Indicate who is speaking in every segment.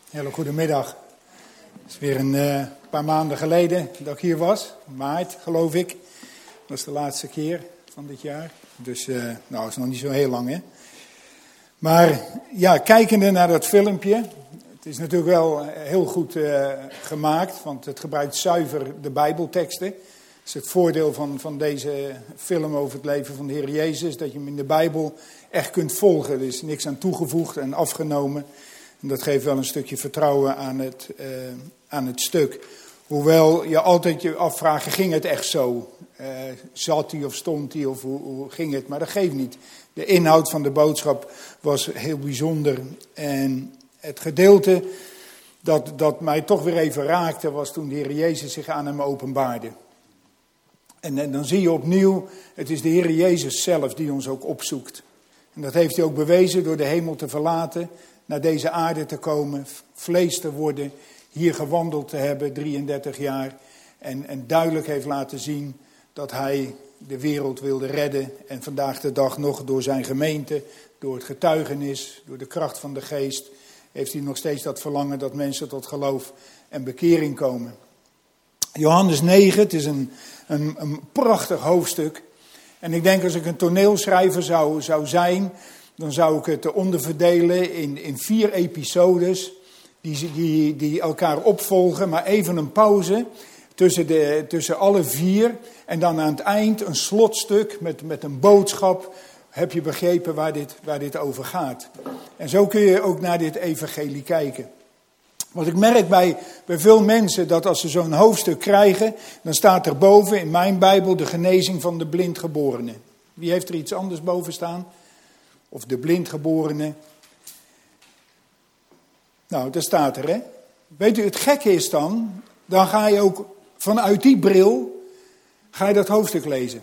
Speaker 1: Hele goedemiddag. Het is weer een paar maanden geleden dat ik hier was. Maart, geloof ik. Dat is de laatste keer van dit jaar. Dus, het is nog niet zo heel lang, hè. Maar, ja, kijkende naar dat filmpje. Het is natuurlijk wel heel goed gemaakt, want het gebruikt zuiver de Bijbelteksten. Dat is het voordeel van deze film over het leven van de Heer Jezus. Dat je hem in de Bijbel echt kunt volgen. Er is niks aan toegevoegd en afgenomen. En dat geeft wel een stukje vertrouwen aan het stuk. Hoewel je altijd je afvraagt, ging het echt zo? Zat hij of stond hij of hoe ging het? Maar dat geeft niet. De inhoud van de boodschap was heel bijzonder. En het gedeelte dat mij toch weer even raakte was toen de Heer Jezus zich aan hem openbaarde. En dan zie je opnieuw, het is de Heer Jezus zelf die ons ook opzoekt. En dat heeft hij ook bewezen door de hemel te verlaten, naar deze aarde te komen, vlees te worden, hier gewandeld te hebben, 33 jaar. En duidelijk heeft laten zien dat hij de wereld wilde redden. En vandaag de dag nog door zijn gemeente, door het getuigenis, door de kracht van de geest, heeft hij nog steeds dat verlangen dat mensen tot geloof en bekering komen. Johannes 9, het is een prachtig hoofdstuk. En ik denk als ik een toneelschrijver zou zijn, dan zou ik het onderverdelen in 4 episodes die elkaar opvolgen. Maar even een pauze tussen alle 4. En dan aan het eind een slotstuk met een boodschap. Heb je begrepen waar dit over gaat? En zo kun je ook naar dit evangelie kijken. Want ik merk bij veel mensen dat als ze zo'n hoofdstuk krijgen, dan staat er boven in mijn Bijbel de genezing van de blindgeborene. Wie heeft er iets anders boven staan? Of de blindgeborene. Nou, dat staat er, hè. Weet u, het gekke is dan ga je ook vanuit die bril, ga je dat hoofdstuk lezen.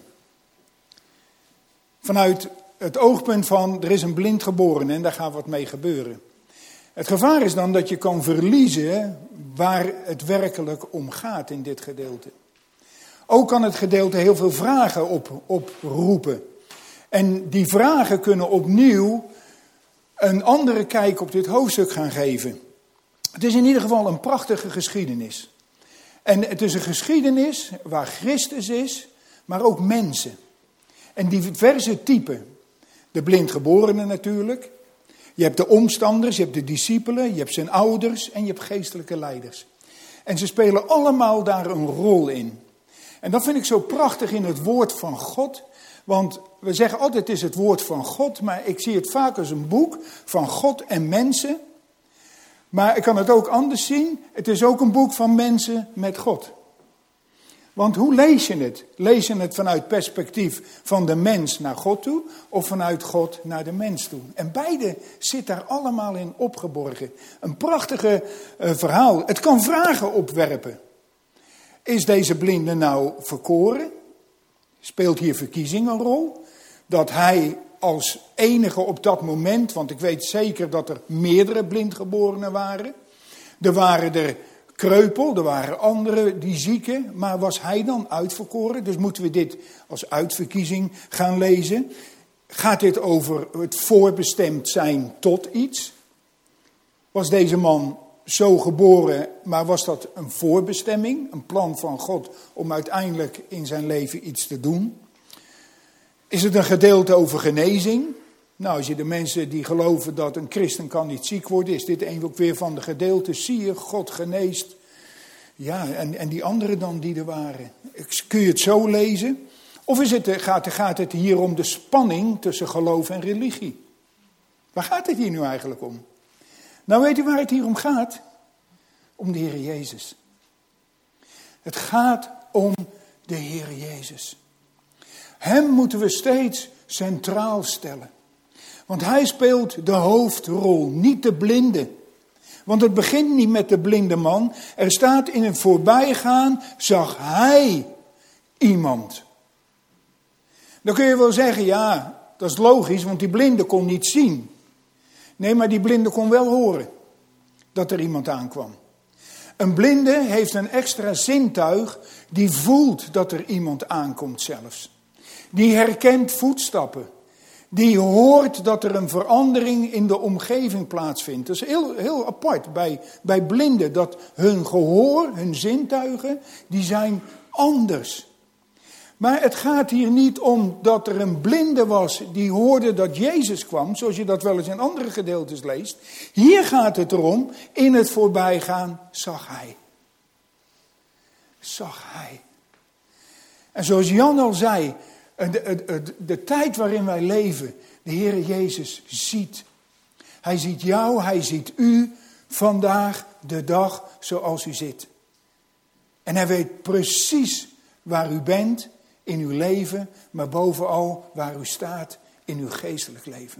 Speaker 1: Vanuit het oogpunt van, er is een blindgeborene en daar gaat wat mee gebeuren. Het gevaar is dan dat je kan verliezen waar het werkelijk om gaat in dit gedeelte. Ook kan het gedeelte heel veel vragen oproepen. En die vragen kunnen opnieuw een andere kijk op dit hoofdstuk gaan geven. Het is in ieder geval een prachtige geschiedenis. En het is een geschiedenis waar Christus is, maar ook mensen. En diverse typen. De blindgeborenen natuurlijk. Je hebt de omstanders, je hebt de discipelen, je hebt zijn ouders en je hebt geestelijke leiders. En ze spelen allemaal daar een rol in. En dat vind ik zo prachtig in het woord van God. Want we zeggen altijd het is het woord van God, maar ik zie het vaak als een boek van God en mensen. Maar ik kan het ook anders zien. Het is ook een boek van mensen met God. Want hoe lees je het? Lees je het vanuit perspectief van de mens naar God toe of vanuit God naar de mens toe? En beide zit daar allemaal in opgeborgen. Een prachtige verhaal. Het kan vragen opwerpen. Is deze blinde nou verkoren? Speelt hier verkiezing een rol? Dat hij als enige op dat moment, want ik weet zeker dat er meerdere blindgeborenen waren. Er waren er kreupel, er waren anderen die zieken, maar was hij dan uitverkoren? Dus moeten we dit als uitverkiezing gaan lezen? Gaat dit over het voorbestemd zijn tot iets? Was deze man zo geboren, maar was dat een voorbestemming, een plan van God om uiteindelijk in zijn leven iets te doen? Is het een gedeelte over genezing? Nou, als je de mensen die geloven dat een christen kan niet ziek worden, is dit een ook weer van de gedeeltes. Zie je, God geneest. Ja, en die anderen dan die er waren. Kun je het zo lezen? Of gaat het hier om de spanning tussen geloof en religie? Waar gaat het hier nu eigenlijk om? Nou, weet u waar het hier om gaat? Om de Heer Jezus. Het gaat om de Heer Jezus. Hem moeten we steeds centraal stellen. Want hij speelt de hoofdrol, niet de blinde. Want het begint niet met de blinde man. Er staat in het voorbijgaan, zag hij iemand. Dan kun je wel zeggen, ja, dat is logisch, want die blinde kon niet zien. Nee, maar die blinde kon wel horen dat er iemand aankwam. Een blinde heeft een extra zintuig, die voelt dat er iemand aankomt zelfs. Die herkent voetstappen. die hoort dat er een verandering in de omgeving plaatsvindt. Dat is heel apart bij blinden, dat hun gehoor, hun zintuigen, die zijn anders. Maar het gaat hier niet om dat er een blinde was die hoorde dat Jezus kwam, zoals je dat wel eens in andere gedeeltes leest. Hier gaat het erom, in het voorbijgaan zag hij. Zag hij. En zoals Jan al zei, de tijd waarin wij leven, de Heer Jezus ziet. Hij ziet jou, hij ziet u vandaag de dag zoals u zit. En hij weet precies waar u bent in uw leven, maar bovenal waar u staat in uw geestelijk leven.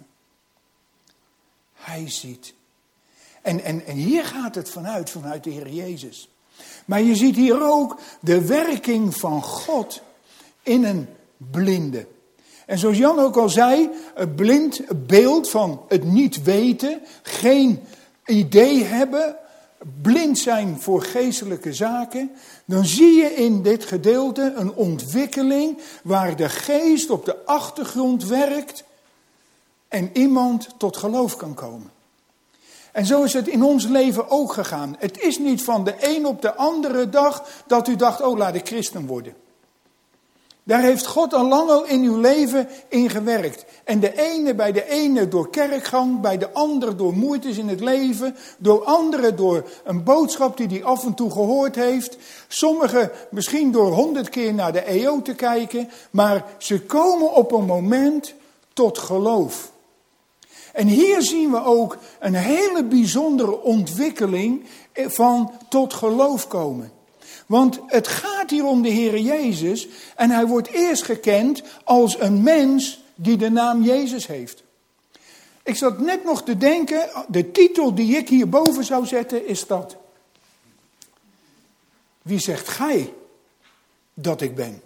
Speaker 1: Hij ziet. En hier gaat het vanuit de Heer Jezus. Maar je ziet hier ook de werking van God in een blinde. En zoals Jan ook al zei, een blind beeld van het niet weten, geen idee hebben, blind zijn voor geestelijke zaken. Dan zie je in dit gedeelte een ontwikkeling waar de geest op de achtergrond werkt en iemand tot geloof kan komen. En zo is het in ons leven ook gegaan. Het is niet van de een op de andere dag dat u dacht, oh laat ik christen worden. Daar heeft God al lang al in uw leven in gewerkt. En bij de ene door kerkgang, bij de andere door moeites in het leven, door anderen door een boodschap die hij af en toe gehoord heeft. Sommigen misschien door 100 keer naar de EO te kijken, maar ze komen op een moment tot geloof. En hier zien we ook een hele bijzondere ontwikkeling van tot geloof komen. Want het gaat hier om de Heer Jezus en hij wordt eerst gekend als een mens die de naam Jezus heeft. Ik zat net nog te denken, de titel die ik hierboven zou zetten is dat. Wie zegt gij dat ik ben?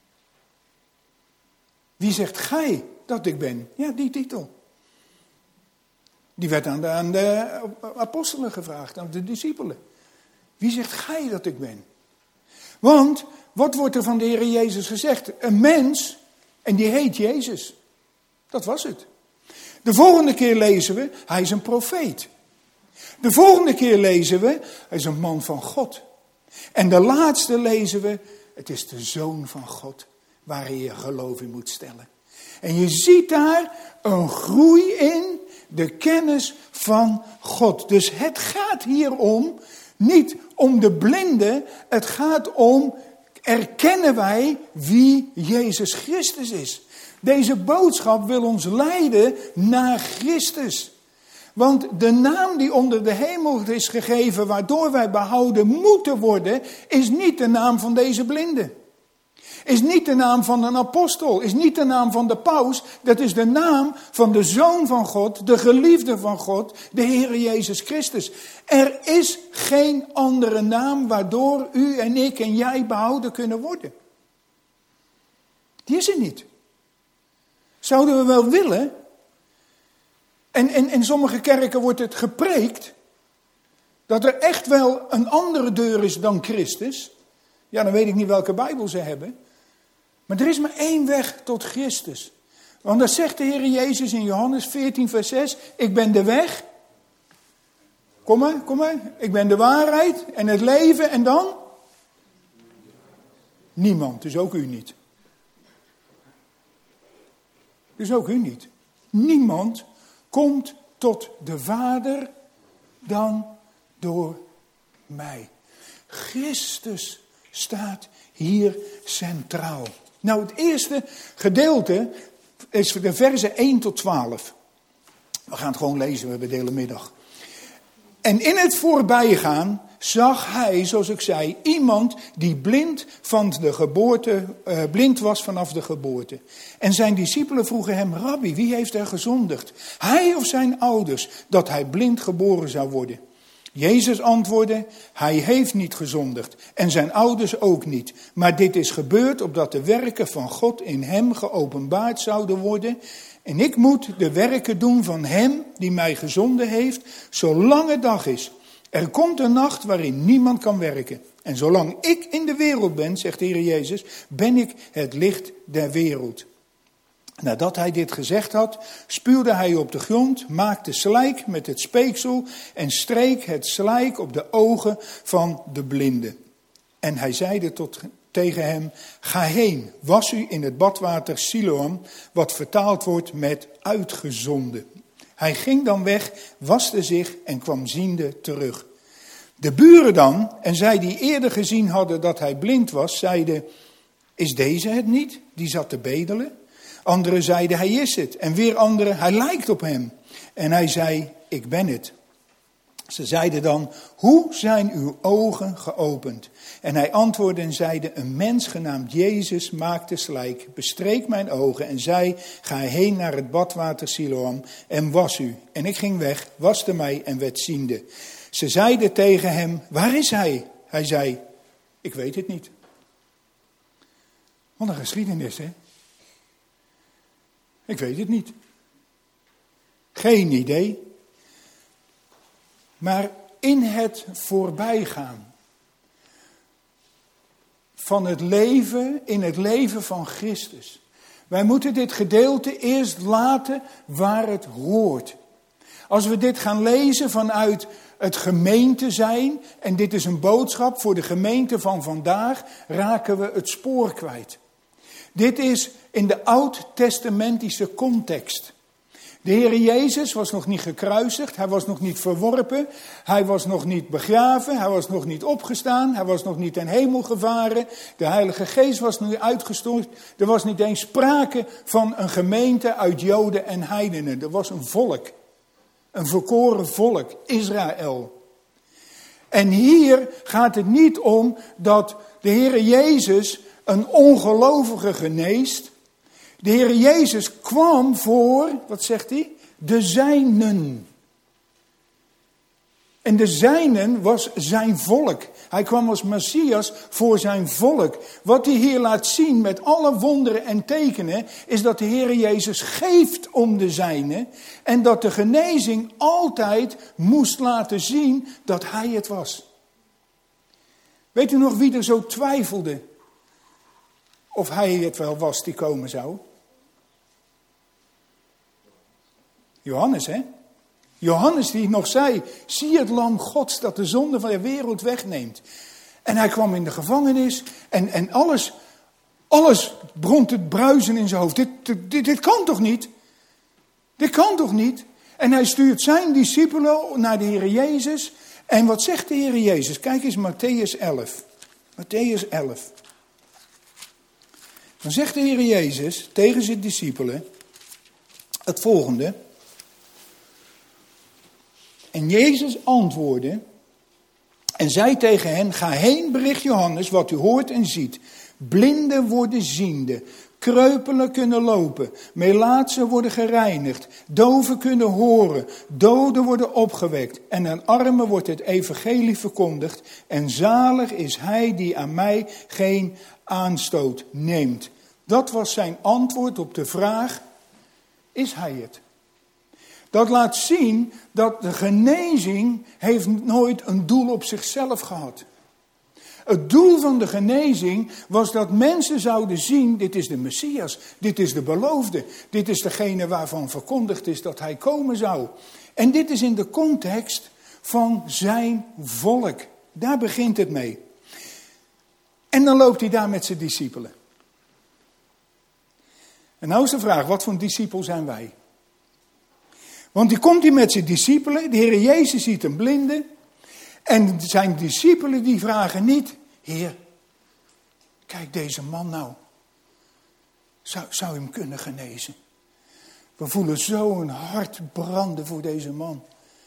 Speaker 1: Wie zegt gij dat ik ben? Ja, die titel. Die werd aan de apostelen gevraagd, aan de discipelen. Wie zegt gij dat ik ben? Want, wat wordt er van de Heer Jezus gezegd? Een mens, en die heet Jezus. Dat was het. De volgende keer lezen we, hij is een profeet. De volgende keer lezen we, hij is een man van God. En de laatste lezen we, het is de Zoon van God, waar je geloof in moet stellen. En je ziet daar een groei in de kennis van God. Dus het gaat hier om, niet om de blinde, het gaat om, erkennen wij wie Jezus Christus is. Deze boodschap wil ons leiden naar Christus. Want de naam die onder de hemel is gegeven, waardoor wij behouden moeten worden, is niet de naam van deze blinde. Is niet de naam van een apostel, is niet de naam van de paus. Dat is de naam van de Zoon van God, de geliefde van God, de Heer Jezus Christus. Er is geen andere naam waardoor u en ik en jij behouden kunnen worden. Die is er niet. Zouden we wel willen. En in sommige kerken wordt het gepreekt dat er echt wel een andere deur is dan Christus. Ja, dan weet ik niet welke Bijbel ze hebben. Maar er is maar één weg tot Christus. Want dat zegt de Heer Jezus in Johannes 14 vers 6. Ik ben de weg. Kom maar. Ik ben de waarheid en het leven en dan? Niemand, dus ook u niet. Dus ook u niet. Niemand komt tot de Vader dan door mij. Christus staat hier centraal. Nou, het eerste gedeelte is de versen 1 tot 12. We gaan het gewoon lezen, we hebben de hele middag. En in het voorbijgaan zag hij, zoals ik zei, iemand die blind was vanaf de geboorte. En zijn discipelen vroegen hem, Rabbi, wie heeft er gezondigd? Hij of zijn ouders, dat hij blind geboren zou worden? Jezus antwoordde, hij heeft niet gezondigd en zijn ouders ook niet. Maar dit is gebeurd opdat de werken van God in hem geopenbaard zouden worden. En ik moet de werken doen van hem die mij gezonden heeft, zolang het dag is. Er komt een nacht waarin niemand kan werken. En zolang ik in de wereld ben, zegt de Heer Jezus, ben ik het licht der wereld. Nadat hij dit gezegd had, spuwde hij op de grond, maakte slijk met het speeksel en streek het slijk op de ogen van de blinde. En hij zeide tegen hem, ga heen, was u in het badwater Siloam, wat vertaald wordt met uitgezonden. Hij ging dan weg, waste zich en kwam ziende terug. De buren dan, en zij die eerder gezien hadden dat hij blind was, zeiden, is deze het niet, die zat te bedelen? Anderen zeiden, hij is het. En weer anderen, hij lijkt op hem. En hij zei, ik ben het. Ze zeiden dan, hoe zijn uw ogen geopend? En hij antwoordde en zeide, een mens genaamd Jezus maakte slijk, bestreek mijn ogen en zei, ga heen naar het badwater Siloam en was u. En ik ging weg, waste mij en werd ziende. Ze zeiden tegen hem, waar is hij? Hij zei, ik weet het niet. Wat een geschiedenis, hè? Ik weet het niet. Geen idee. Maar in het voorbijgaan van het leven, in het leven van Christus. Wij moeten dit gedeelte eerst laten waar het hoort. Als we dit gaan lezen vanuit het gemeente zijn, en dit is een boodschap voor de gemeente van vandaag, raken we het spoor kwijt. Dit is in de oud-testamentische context. De Heer Jezus was nog niet gekruisigd, hij was nog niet verworpen, hij was nog niet begraven, hij was nog niet opgestaan, hij was nog niet ten hemel gevaren, de Heilige Geest was nog niet uitgestort, er was niet eens sprake van een gemeente uit Joden en heidenen, er was een volk, een verkoren volk, Israël. En hier gaat het niet om dat de Heer Jezus een ongelovige geneest. De Heer Jezus kwam voor, wat zegt hij? De zijnen. En de zijnen was zijn volk. Hij kwam als Messias voor zijn volk. Wat hij hier laat zien met alle wonderen en tekenen, is dat de Heer Jezus geeft om de zijnen. En dat de genezing altijd moest laten zien dat hij het was. Weet u nog wie er zo twijfelde of hij het wel was die komen zou? Johannes, hè? Johannes die nog zei, zie het lam Gods dat de zonde van de wereld wegneemt. En hij kwam in de gevangenis en alles begon te bruisen in zijn hoofd. Dit kan toch niet? Dit kan toch niet? En hij stuurt zijn discipelen naar de Heer Jezus. En wat zegt de Heer Jezus? Kijk eens Mattheüs 11. Mattheüs 11. Dan zegt de Heer Jezus tegen zijn discipelen het volgende. En Jezus antwoordde en zei tegen hen, ga heen, bericht Johannes wat u hoort en ziet. Blinden worden ziende, kreupelen kunnen lopen, melaatsen worden gereinigd, doven kunnen horen, doden worden opgewekt en aan armen wordt het evangelie verkondigd. En zalig is hij die aan mij geen aanstoot neemt. Dat was zijn antwoord op de vraag, is hij het? Dat laat zien dat de genezing heeft nooit een doel op zichzelf gehad. Het doel van de genezing was dat mensen zouden zien, dit is de Messias, dit is de beloofde, dit is degene waarvan verkondigd is dat hij komen zou. En dit is in de context van zijn volk. Daar begint het mee. En dan loopt hij daar met zijn discipelen. En nou is de vraag, wat voor een discipel zijn wij? Want die komt hij met zijn discipelen, de Heer Jezus ziet een blinde. En zijn discipelen die vragen niet, Heer, kijk deze man nou. Zou hem kunnen genezen? We voelen zo een hart branden voor deze man.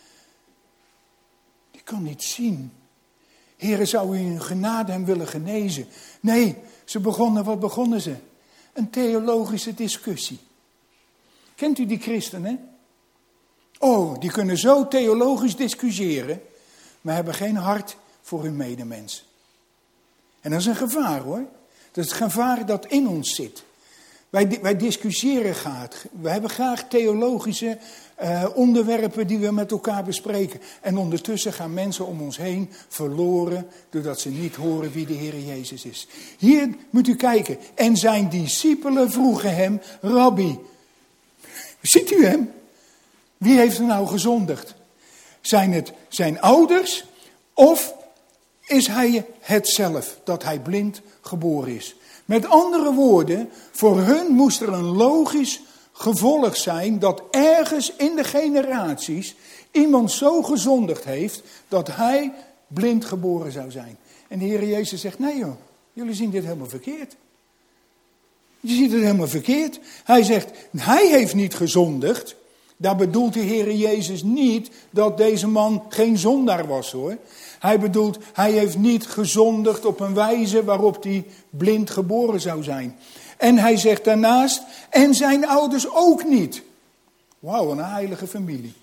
Speaker 1: Die kan niet zien. Heer, zou u in genade hem willen genezen? Nee, wat begonnen ze? Een theologische discussie. Kent u die christenen? Oh, die kunnen zo theologisch discussiëren, maar hebben geen hart voor hun medemens. En dat is een gevaar hoor. Dat is het gevaar dat in ons zit. Wij discussiëren graag. We hebben graag theologische onderwerpen die we met elkaar bespreken. En ondertussen gaan mensen om ons heen verloren doordat ze niet horen wie de Heer Jezus is. Hier moet u kijken. En zijn discipelen vroegen hem, Rabbi, ziet u hem? Wie heeft er nou gezondigd? Zijn het zijn ouders of is hij het zelf dat hij blind geboren is? Met andere woorden, voor hun moest er een logisch gevolg zijn dat ergens in de generaties iemand zo gezondigd heeft dat hij blind geboren zou zijn. En de Heer Jezus zegt, nee joh, jullie zien dit helemaal verkeerd. Je ziet het helemaal verkeerd. Hij zegt, hij heeft niet gezondigd. Daar bedoelt de Heer Jezus niet dat deze man geen zondaar was hoor. Hij bedoelt, hij heeft niet gezondigd op een wijze waarop hij blind geboren zou zijn. En hij zegt daarnaast, en zijn ouders ook niet. Wauw, een heilige familie.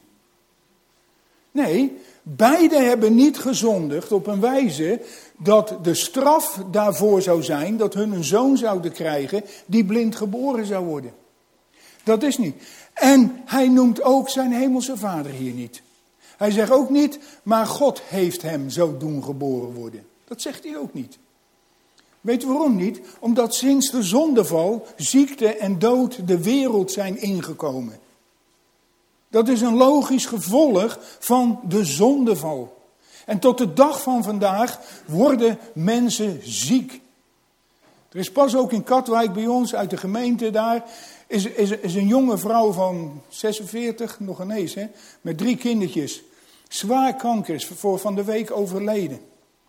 Speaker 1: Nee, beide hebben niet gezondigd op een wijze dat de straf daarvoor zou zijn dat hun een zoon zouden krijgen die blind geboren zou worden. Dat is niet. En hij noemt ook zijn hemelse vader hier niet. Hij zegt ook niet, maar God heeft hem zo doen geboren worden. Dat zegt hij ook niet. Weet je waarom niet? Omdat sinds de zondeval ziekte en dood de wereld zijn ingekomen. Dat is een logisch gevolg van de zondeval. En tot de dag van vandaag worden mensen ziek. Er is pas ook in Katwijk bij ons, uit de gemeente daar, is een jonge vrouw van 46, nog ineens, met 3 kindertjes. Zwaar kanker, is van de week overleden.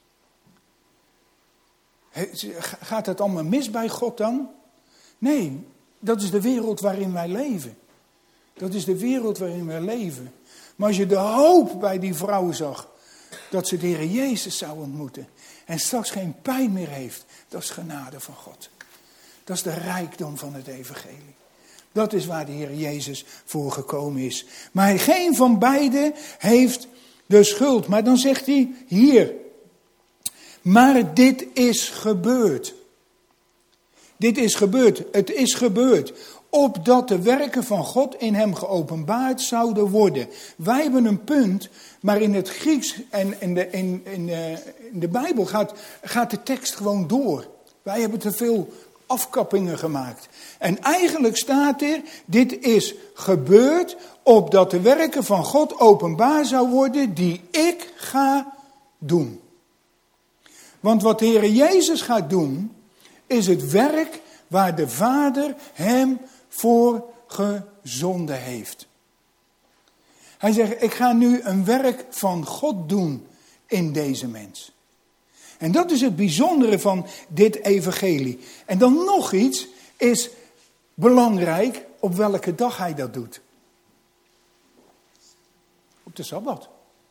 Speaker 1: Gaat het allemaal mis bij God dan? Nee, dat is de wereld waarin wij leven. Dat is de wereld waarin wij leven. Maar als je de hoop bij die vrouw zag, dat ze de Heer Jezus zou ontmoeten en straks geen pijn meer heeft, dat is genade van God. Dat is de rijkdom van het evangelie. Dat is waar de Heer Jezus voor gekomen is. Maar geen van beiden heeft de schuld. Maar dan zegt hij hier, maar dit is gebeurd. Dit is gebeurd. Het is gebeurd. Opdat de werken van God in hem geopenbaard zouden worden. Wij hebben een punt, maar in het Grieks en in de Bijbel gaat de tekst gewoon door. Wij hebben te veel afkappingen gemaakt. En eigenlijk staat er, dit is gebeurd opdat de werken van God openbaar zou worden die ik ga doen. Want wat de Heer Jezus gaat doen, is het werk waar de Vader hem voor gezonden heeft. Hij zegt, ik ga nu een werk van God doen in deze mens. En dat is het bijzondere van dit evangelie. En dan nog iets is belangrijk op welke dag hij dat doet. Op de Sabbat.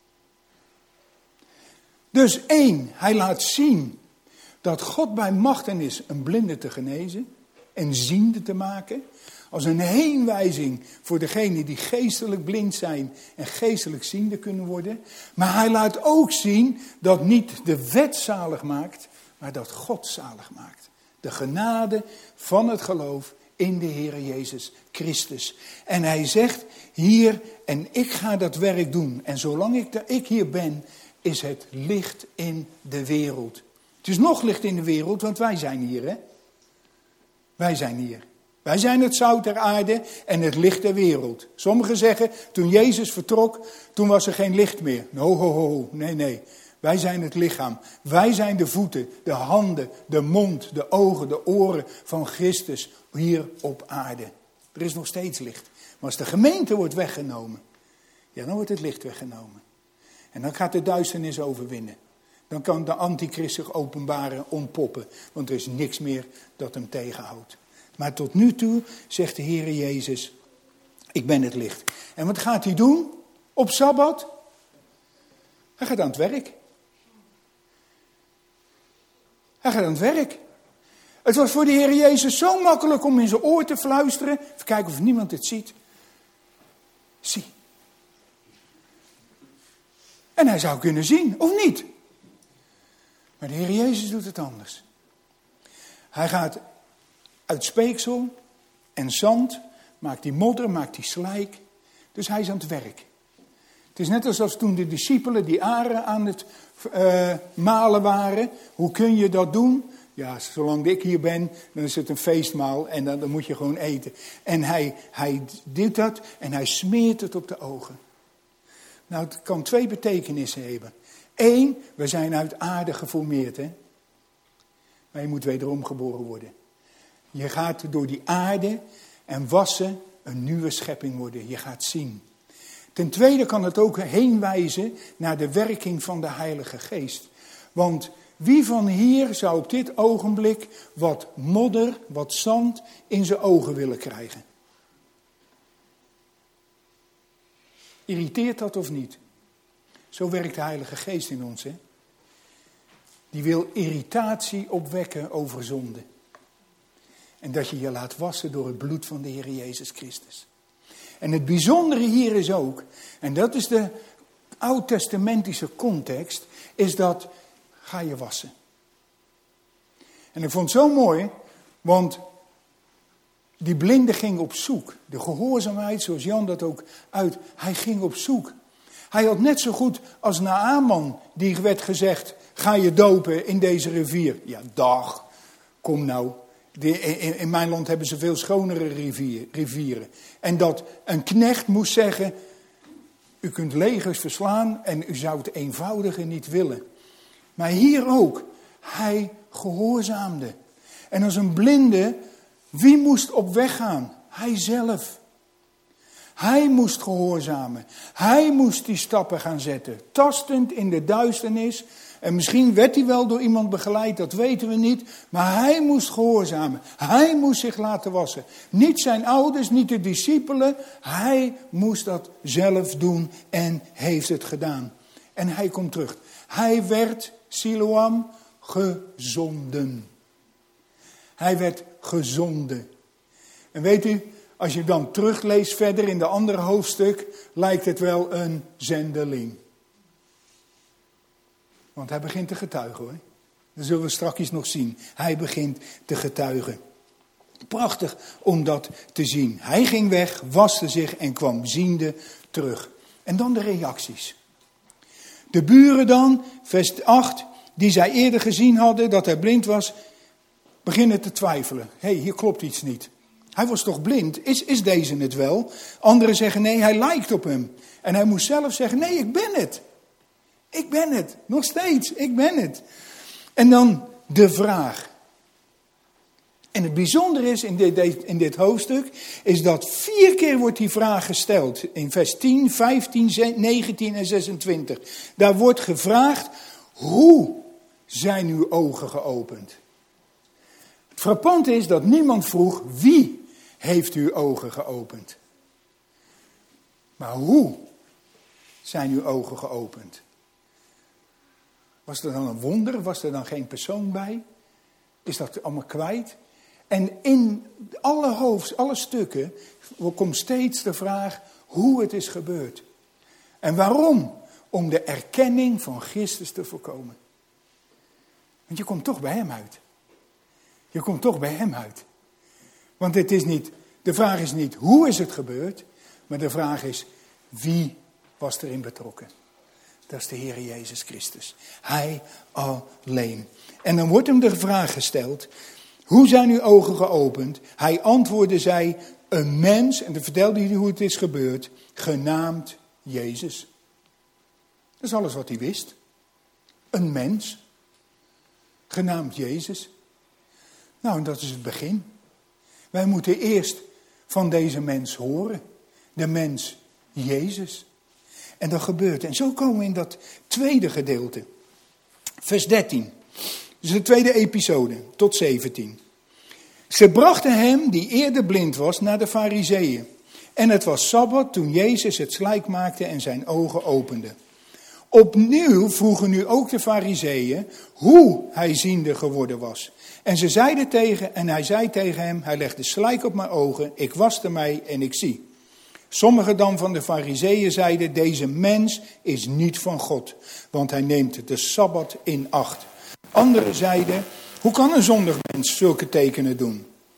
Speaker 1: Dus 1, hij laat zien dat God bij machten is een blinde te genezen en ziende te maken. Als een heenwijzing voor degenen die geestelijk blind zijn en geestelijk ziende kunnen worden. Maar hij laat ook zien dat niet de wet zalig maakt, maar dat God zalig maakt. De genade van het geloof in de Heer Jezus Christus. En hij zegt hier, en ik ga dat werk doen. En zolang ik hier ben, is het licht in de wereld. Het is nog licht in de wereld, want wij zijn hier, hè? Wij zijn hier. Wij zijn het zout der aarde en het licht der wereld. Sommigen zeggen, toen Jezus vertrok, toen was er geen licht meer. Nee. Wij zijn het lichaam. Wij zijn de voeten, de handen, de mond, de ogen, de oren van Christus hier op aarde. Er is nog steeds licht. Maar als de gemeente wordt weggenomen, ja, dan wordt het licht weggenomen. En dan gaat de duisternis overwinnen. Dan kan de antichrist zich openbaren, ontpoppen. Want er is niks meer dat hem tegenhoudt. Maar tot nu toe zegt de Heer Jezus, ik ben het licht. En wat gaat hij doen op Sabbat? Hij gaat aan het werk. Hij gaat aan het werk. Het was voor de Heer Jezus zo makkelijk om in zijn oor te fluisteren. Even kijken of niemand het ziet. Zie. En hij zou kunnen zien, of niet? Maar de Heer Jezus doet het anders. Hij gaat uit speeksel en zand, maakt hij modder, maakt hij slijk. Dus hij is aan het werk. Het is net alsof toen de discipelen die aren aan het malen waren. Hoe kun je dat doen? Ja, zolang ik hier ben, dan is het een feestmaal en dan moet je gewoon eten. En hij doet dat en hij smeert het op de ogen. Nou, het kan 2 betekenissen hebben. 1, we zijn uit aarde geformeerd, hè. Maar je moet wederom geboren worden. Je gaat door die aarde en wassen een nieuwe schepping worden. Je gaat zien. Ten tweede kan het ook heen wijzen naar de werking van de Heilige Geest. Want wie van hier zou op dit ogenblik wat modder, wat zand in zijn ogen willen krijgen? Irriteert dat of niet? Zo werkt de Heilige Geest in ons, hè? Die wil irritatie opwekken over zonde. En dat je je laat wassen door het bloed van de Heer Jezus Christus. En het bijzondere hier is ook, en dat is de oud-testamentische context, is dat ga je wassen. En ik vond het zo mooi, want die blinde ging op zoek. De gehoorzaamheid, zoals Jan dat ook hij ging op zoek. Hij had net zo goed als Naaman, die werd gezegd, ga je dopen in deze rivier. Ja, dag, kom nou. In mijn land hebben ze veel schonere rivieren. En dat een knecht moest zeggen, u kunt legers verslaan en u zou het eenvoudige niet willen. Maar hier ook, hij gehoorzaamde. En als een blinde, wie moest op weg gaan? Hij zelf. Hij moest gehoorzamen. Hij moest die stappen gaan zetten. Tastend in de duisternis. En misschien werd hij wel door iemand begeleid, dat weten we niet. Maar hij moest gehoorzamen. Hij moest zich laten wassen. Niet zijn ouders, niet de discipelen. Hij moest dat zelf doen en heeft het gedaan. En hij komt terug. Hij werd, Siloam, gezonden. Hij werd gezonden. En weet u, als je dan terugleest verder in de andere hoofdstuk, lijkt het wel een zendeling. Want hij begint te getuigen, hoor. Dat zullen we straks nog zien. Hij begint te getuigen. Prachtig om dat te zien. Hij ging weg, waste zich en kwam ziende terug. En dan de reacties. De buren dan, vers 8, die zij eerder gezien hadden dat hij blind was, beginnen te twijfelen. Hé, hier klopt iets niet. Hij was toch blind? Is deze het wel? Anderen zeggen nee, hij lijkt op hem. En hij moest zelf zeggen, nee, ik ben het. Ik ben het. Nog steeds, ik ben het. En dan de vraag. En het bijzondere is in dit hoofdstuk, is dat 4 keer wordt die vraag gesteld. In vers 10, 15, 19 en 26. Daar wordt gevraagd, hoe zijn uw ogen geopend? Het frappante is dat niemand vroeg, wie heeft uw ogen geopend? Maar hoe zijn uw ogen geopend? Was er dan een wonder? Was er dan geen persoon bij? Is dat allemaal kwijt? En in alle stukken komt steeds de vraag hoe het is gebeurd. En waarom? Om de erkenning van Christus te voorkomen. Want je komt toch bij hem uit. Je komt toch bij hem uit. Want de vraag is niet hoe is het gebeurd, maar de vraag is wie was erin betrokken. Dat is de Heer Jezus Christus. Hij alleen. En dan wordt hem de vraag gesteld, hoe zijn uw ogen geopend? Hij antwoordde, zei, een mens, en dan vertelde hij hoe het is gebeurd, genaamd Jezus. Dat is alles wat hij wist. Een mens, genaamd Jezus. Nou, en dat is het begin. Wij moeten eerst van deze mens horen. De mens Jezus. En dat gebeurt. En zo komen we in dat tweede gedeelte. Vers 13. Dus de tweede episode, tot 17. Ze brachten hem, die eerder blind was, naar de Farizeeën. En het was Sabbat toen Jezus het slijk maakte en zijn ogen opende. Opnieuw vroegen nu ook de Farizeeën hoe hij ziende geworden was. En hij zei tegen hem, hij legde slijk op mijn ogen, ik waste mij en ik zie. Sommigen dan van de Farizeeën zeiden, deze mens is niet van God, want hij neemt de Sabbat in acht. Anderen zeiden, hoe kan een zondig mens zulke tekenen doen?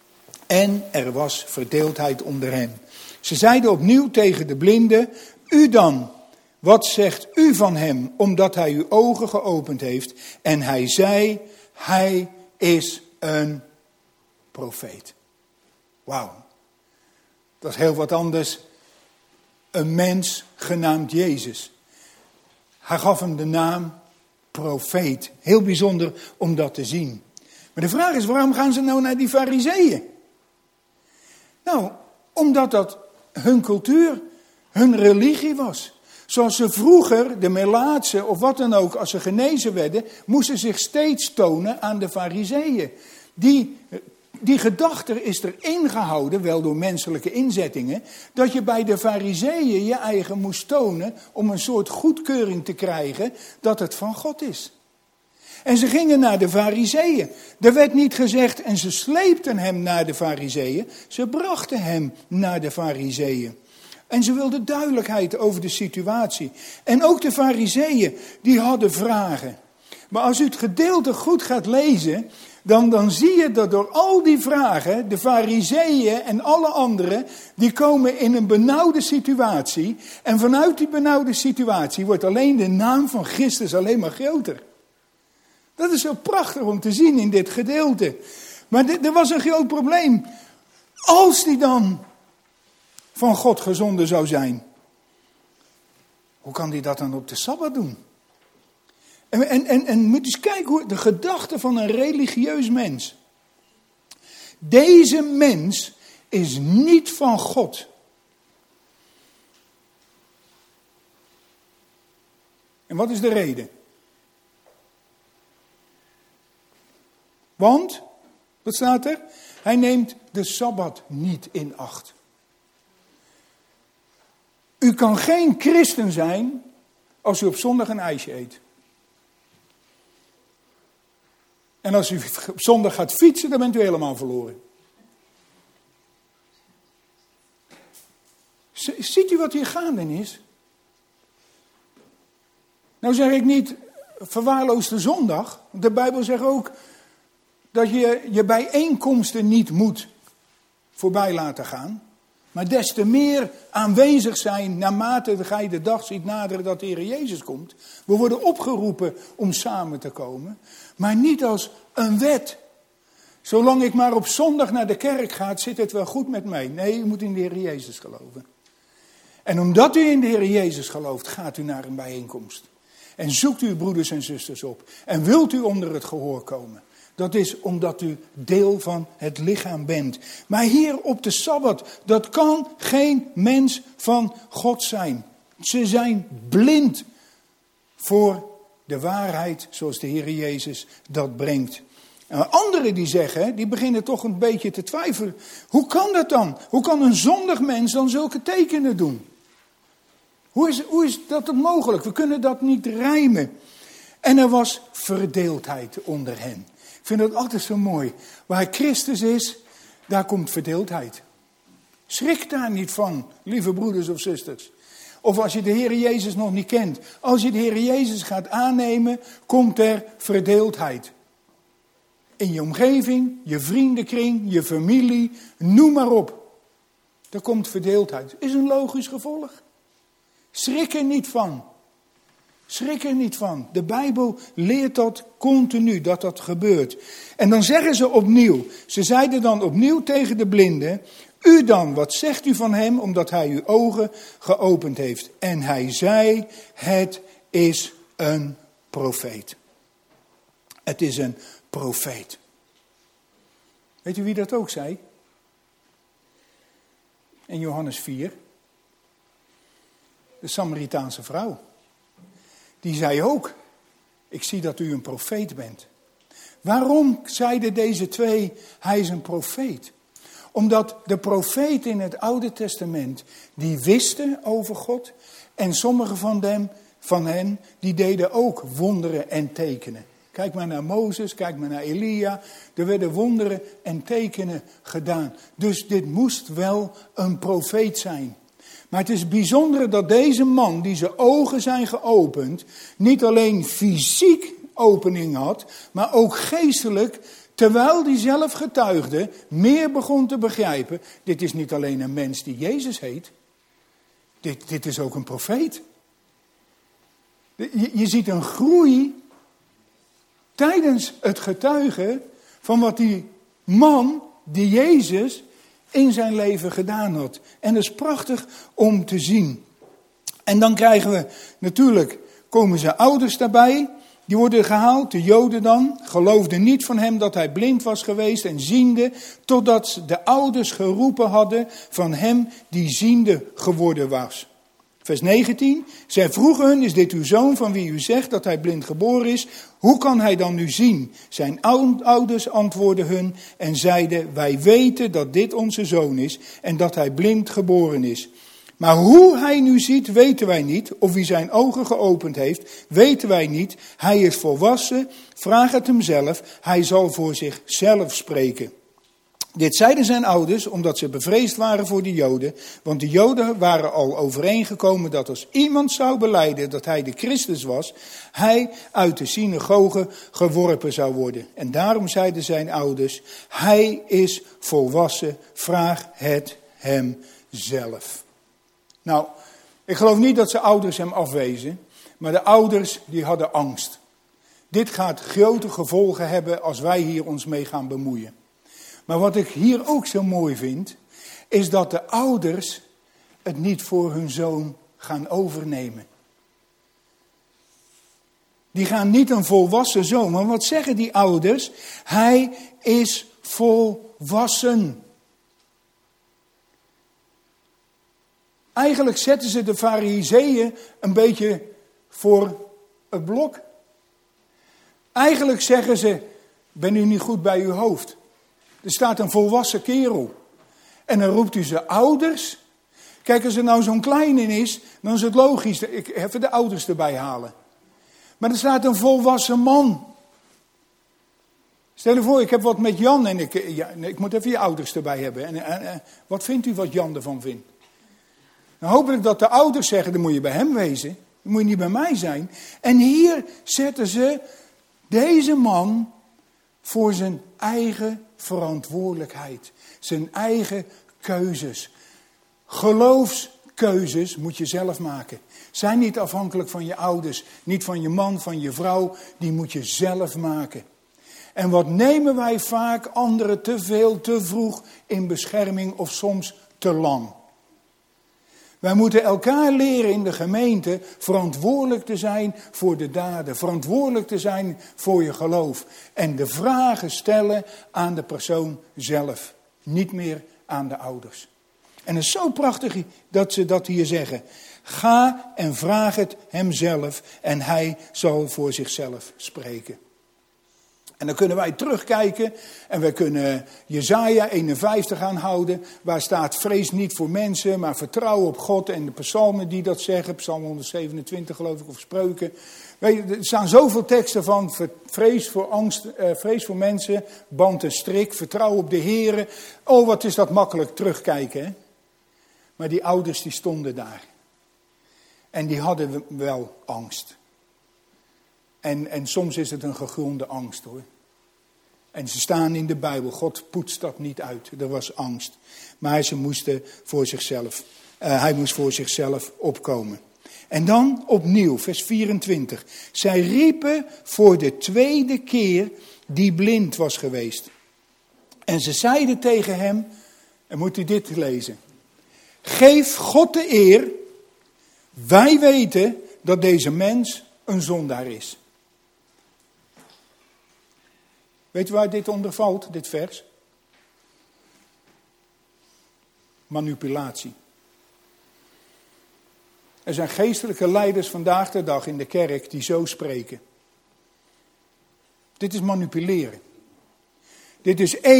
Speaker 1: En er was verdeeldheid onder hen. Ze zeiden opnieuw tegen de blinde, u dan, wat zegt u van hem, omdat hij uw ogen geopend heeft? En hij zei, hij is een profeet. Wauw, dat is heel wat anders. Een mens genaamd Jezus. Hij gaf hem de naam profeet. Heel bijzonder om dat te zien. Maar de vraag is, waarom gaan ze nou naar die Farizeeën? Nou, omdat dat hun cultuur, hun religie was. Zoals ze vroeger, de melaatsen of wat dan ook, als ze genezen werden, moesten zich steeds tonen aan de Farizeeën. Die gedachte is erin gehouden, wel door menselijke inzettingen, dat je bij de Farizeeën je eigen moest tonen om een soort goedkeuring te krijgen dat het van God is. En ze gingen naar de Farizeeën. Er werd niet gezegd en ze sleepten hem naar de Farizeeën, ze brachten hem naar de Farizeeën. En ze wilden duidelijkheid over de situatie. En ook de Farizeeën, die hadden vragen. Maar als u het gedeelte goed gaat lezen, dan zie je dat door al die vragen, de Farizeeën en alle anderen, die komen in een benauwde situatie. En vanuit die benauwde situatie wordt alleen de naam van Christus alleen maar groter. Dat is zo prachtig om te zien in dit gedeelte. Maar er was een groot probleem. Als die dan van God gezonden zou zijn, hoe kan die dat dan op de Sabbat doen? En moet eens kijken hoe de gedachte van een religieus mens. Deze mens is niet van God. En wat is de reden? Want, wat staat er? Hij neemt de Sabbat niet in acht. U kan geen christen zijn als u op zondag een ijsje eet. En als u op zondag gaat fietsen, dan bent u helemaal verloren. Ziet u wat hier gaande is? Nou zeg ik niet, verwaarloos de zondag. De Bijbel zegt ook dat je je bijeenkomsten niet moet voorbij laten gaan. Maar des te meer aanwezig zijn naarmate je de dag ziet naderen dat de Heer Jezus komt. We worden opgeroepen om samen te komen. Maar niet als een wet. Zolang ik maar op zondag naar de kerk ga, zit het wel goed met mij. Nee, u moet in de Heer Jezus geloven. En omdat u in de Heer Jezus gelooft, gaat u naar een bijeenkomst. En zoekt u uw broeders en zusters op. En wilt u onder het gehoor komen. Dat is omdat u deel van het lichaam bent. Maar hier op de Sabbat, dat kan geen mens van God zijn. Ze zijn blind voor de waarheid zoals de Heer Jezus dat brengt. En anderen die zeggen, die beginnen toch een beetje te twijfelen. Hoe kan dat dan? Hoe kan een zondig mens dan zulke tekenen doen? Hoe is dat mogelijk? We kunnen dat niet rijmen. En er was verdeeldheid onder hen. Ik vind dat altijd zo mooi. Waar Christus is, daar komt verdeeldheid. Schrik daar niet van, lieve broeders of zusters. Of als je de Heer Jezus nog niet kent. Als je de Heer Jezus gaat aannemen, komt er verdeeldheid. In je omgeving, je vriendenkring, je familie, noem maar op. Er komt verdeeldheid. Is een logisch gevolg. Schrik er niet van. Schrik er niet van. De Bijbel leert dat continu, dat dat gebeurt. En dan zeggen ze opnieuw. Ze zeiden dan opnieuw tegen de blinde. U dan, wat zegt u van hem, omdat hij uw ogen geopend heeft? En hij zei, het is een profeet. Het is een profeet. Weet u wie dat ook zei? In Johannes 4. De Samaritaanse vrouw. Die zei ook, ik zie dat u een profeet bent. Waarom zeiden deze twee, hij is een profeet? Omdat de profeten in het Oude Testament, die wisten over God. En sommige van hen, die deden ook wonderen en tekenen. Kijk maar naar Mozes, kijk maar naar Elia. Er werden wonderen en tekenen gedaan. Dus dit moest wel een profeet zijn. Maar het is bijzonder dat deze man, die zijn ogen zijn geopend, niet alleen fysiek opening had, maar ook geestelijk terwijl hij zelf getuigde, meer begon te begrijpen. Dit is niet alleen een mens die Jezus heet. Dit is ook een profeet. Je ziet een groei tijdens het getuigen van wat die man, die Jezus, in zijn leven gedaan had. En dat is prachtig om te zien. En dan krijgen we natuurlijk, komen zijn ouders daarbij. Die worden gehaald, de Joden dan, geloofden niet van hem dat hij blind was geweest en ziende, totdat de ouders geroepen hadden van hem die ziende geworden was. Vers 19, zij vroegen hun, is dit uw zoon van wie u zegt dat hij blind geboren is? Hoe kan hij dan nu zien? Zijn ouders antwoordden hun en zeiden, wij weten dat dit onze zoon is en dat hij blind geboren is. Maar hoe hij nu ziet, weten wij niet. Of wie zijn ogen geopend heeft, weten wij niet. Hij is volwassen, vraag het hem zelf. Hij zal voor zichzelf spreken. Dit zeiden zijn ouders, omdat ze bevreesd waren voor de Joden. Want de Joden waren al overeengekomen dat als iemand zou belijden dat hij de Christus was, hij uit de synagoge geworpen zou worden. En daarom zeiden zijn ouders, hij is volwassen, vraag het hem zelf. Nou, ik geloof niet dat zijn ouders hem afwezen, maar de ouders die hadden angst. Dit gaat grote gevolgen hebben als wij hier ons mee gaan bemoeien. Maar wat ik hier ook zo mooi vind, is dat de ouders het niet voor hun zoon gaan overnemen. Die gaan niet een volwassen zoon, maar wat zeggen die ouders? Hij is volwassen. Eigenlijk zetten ze de Farizeeën een beetje voor het blok. Eigenlijk zeggen ze, ben u niet goed bij uw hoofd? Er staat een volwassen kerel. En dan roept u zijn ouders. Kijk, als er nou zo'n kleine is, dan is het logisch. Ik even de ouders erbij halen. Maar er staat een volwassen man. Stel je voor, ik heb wat met Jan en ik moet even je ouders erbij hebben. En wat vindt u wat Jan ervan vindt? Dan hoop ik dat de ouders zeggen, dan moet je bij hem wezen. Dan moet je niet bij mij zijn. En hier zetten ze deze man voor zijn eigen verantwoordelijkheid. Zijn eigen keuzes. Geloofskeuzes moet je zelf maken. Zijn niet afhankelijk van je ouders. Niet van je man, van je vrouw. Die moet je zelf maken. En wat nemen wij vaak anderen te veel, te vroeg in bescherming of soms te lang. Wij moeten elkaar leren in de gemeente verantwoordelijk te zijn voor de daden. Verantwoordelijk te zijn voor je geloof. En de vragen stellen aan de persoon zelf. Niet meer aan de ouders. En het is zo prachtig dat ze dat hier zeggen. Ga en vraag het hem zelf en hij zal voor zichzelf spreken. En dan kunnen wij terugkijken en we kunnen Jesaja 51 aanhouden. Waar staat vrees niet voor mensen, maar vertrouw op God. En de psalmen die dat zeggen, psalm 127 geloof ik, of spreuken. Weet je, er staan zoveel teksten van vrees voor angst, vrees voor mensen, band en strik, vertrouw op de Here. Oh, wat is dat makkelijk terugkijken, hè? Maar die ouders die stonden daar. En die hadden wel angst. En soms is het een gegronde angst, hoor. En ze staan in de Bijbel. God poetst dat niet uit. Er was angst. Maar ze moesten voor zichzelf. Hij moest voor zichzelf opkomen. En dan opnieuw, vers 24. Zij riepen voor de tweede keer die blind was geweest. En ze zeiden tegen hem, en moet u dit lezen. Geef God de eer. Wij weten dat deze mens een zondaar is. Weet u waar dit onder valt, dit vers? Manipulatie. Er zijn geestelijke leiders vandaag de dag in de kerk die zo spreken. Dit is manipuleren. Dit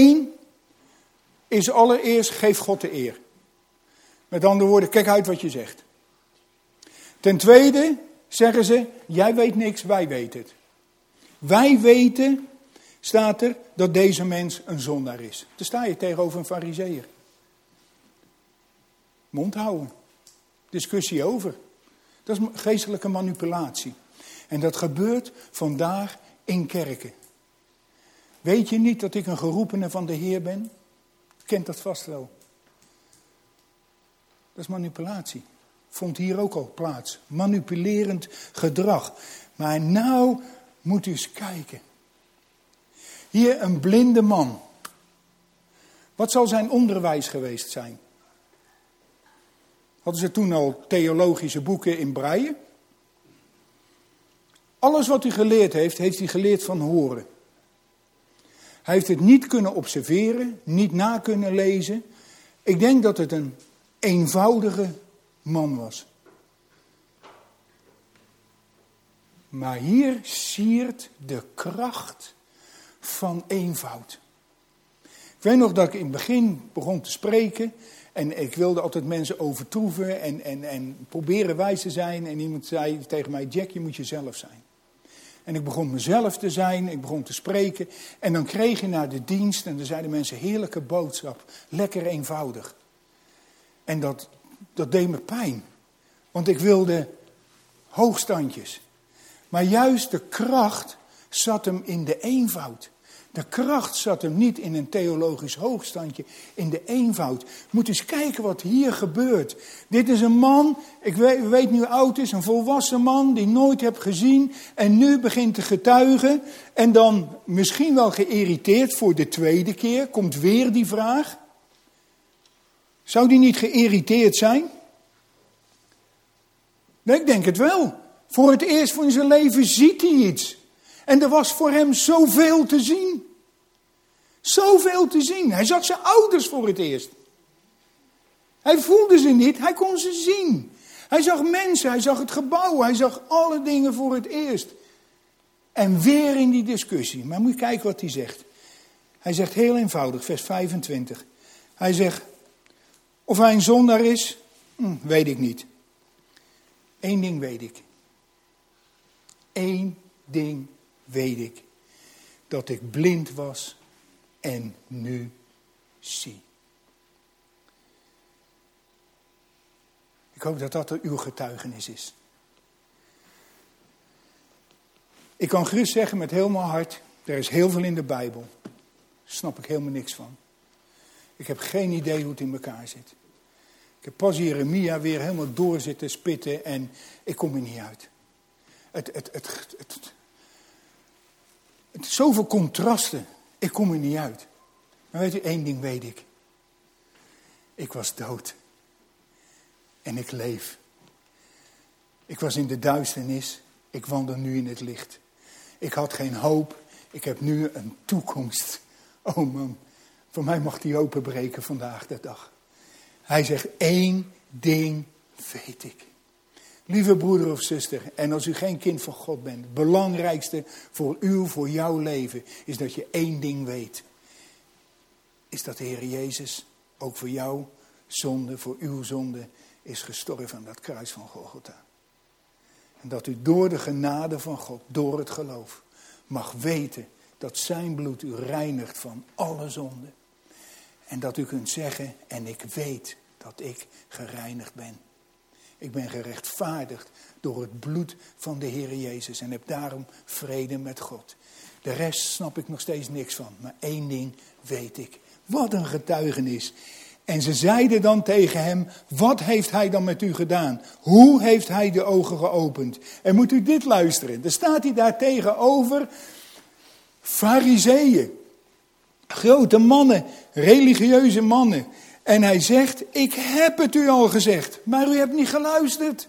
Speaker 1: is allereerst geef God de eer. Met andere woorden, kijk uit wat je zegt. Ten tweede zeggen ze, jij weet niks, wij weten het. Wij weten, staat er, dat deze mens een zondaar is. Dan sta je tegenover een farizeeër. Mond houden. Discussie over. Dat is geestelijke manipulatie. En dat gebeurt vandaag in kerken. Weet je niet dat ik een geroepene van de Heer ben? Je kent dat vast wel. Dat is manipulatie. Vond hier ook al plaats. Manipulerend gedrag. Maar nou moet u eens kijken. Hier een blinde man. Wat zal zijn onderwijs geweest zijn? Hadden ze toen al theologische boeken in braille? Alles wat hij geleerd heeft, heeft hij geleerd van horen. Hij heeft het niet kunnen observeren, niet na kunnen lezen. Ik denk dat het een eenvoudige man was. Maar hier siert de kracht van eenvoud. Ik weet nog dat ik in het begin begon te spreken. En ik wilde altijd mensen overtroeven en proberen wijs te zijn. En iemand zei tegen mij, Jack, je moet jezelf zijn. En ik begon mezelf te zijn, ik begon te spreken. En dan kreeg je naar de dienst en dan zeiden mensen, heerlijke boodschap. Lekker eenvoudig. En dat deed me pijn. Want ik wilde hoogstandjes. Maar juist de kracht zat hem in de eenvoud. De kracht zat hem niet in een theologisch hoogstandje, in de eenvoud. Moet eens kijken wat hier gebeurt. Dit is een man, ik weet nu hoe oud is, een volwassen man die nooit heb gezien. En nu begint te getuigen. En dan misschien wel geïrriteerd voor de tweede keer. Komt weer die vraag. Zou die niet geïrriteerd zijn? Nee, ik denk het wel. Voor het eerst van zijn leven ziet hij iets. En er was voor hem zoveel te zien. Zoveel te zien. Hij zag zijn ouders voor het eerst. Hij voelde ze niet, hij kon ze zien. Hij zag mensen, hij zag het gebouw, hij zag alle dingen voor het eerst. En weer in die discussie. Maar moet je kijken wat hij zegt. Hij zegt heel eenvoudig, vers 25. Hij zegt, of hij een zondaar is, weet ik niet. Eén ding weet ik. Eén ding weet ik. Dat ik blind was en nu zie. Ik hoop dat dat uw getuigenis is. Ik kan gerust zeggen met heel mijn hart, er is heel veel in de Bijbel. Daar snap ik helemaal niks van. Ik heb geen idee hoe het in elkaar zit. Ik heb pas Jeremia weer helemaal door zitten spitten en ik kom er niet uit. Zoveel contrasten. Ik kom er niet uit. Maar weet u, één ding weet ik. Ik was dood. En ik leef. Ik was in de duisternis. Ik wandel nu in het licht. Ik had geen hoop. Ik heb nu een toekomst. Oh man, voor mij mag die openbreken vandaag de dag. Hij zegt, één ding weet ik. Lieve broeder of zuster, en als u geen kind van God bent, het belangrijkste voor jouw leven, is dat je één ding weet. Is dat de Heer Jezus ook voor jouw zonde, voor uw zonde, is gestorven aan dat kruis van Golgotha. En dat u door de genade van God, door het geloof, mag weten dat zijn bloed u reinigt van alle zonde. En dat u kunt zeggen, en ik weet dat ik gereinigd ben. Ik ben gerechtvaardigd door het bloed van de Heer Jezus en heb daarom vrede met God. De rest snap ik nog steeds niks van, maar één ding weet ik. Wat een getuigenis. En ze zeiden dan tegen hem, wat heeft hij dan met u gedaan? Hoe heeft hij de ogen geopend? En moet u dit luisteren. Dan staat hij daar tegenover Farizeeën. Grote mannen, religieuze mannen. En hij zegt, ik heb het u al gezegd, maar u hebt niet geluisterd.